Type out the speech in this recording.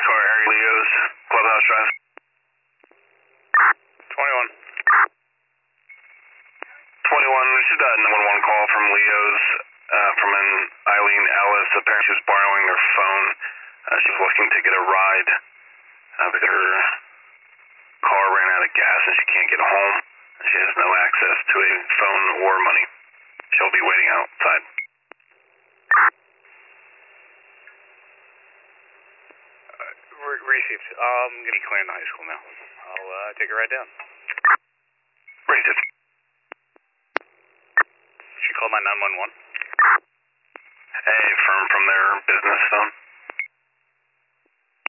NASCAR area, Leo's, Clubhouse Drive. 21. 21, this is a 911 call from Leo's, from an Eileen Ellis. Apparently she was borrowing her phone. She was looking to get a ride because her car ran out of gas and she can't get home. She has no access to a phone or money. She'll be waiting outside. Received. I'm going to be clearing the high school now. I'll take her right down. Received. She called my 911. Hey, from their business phone.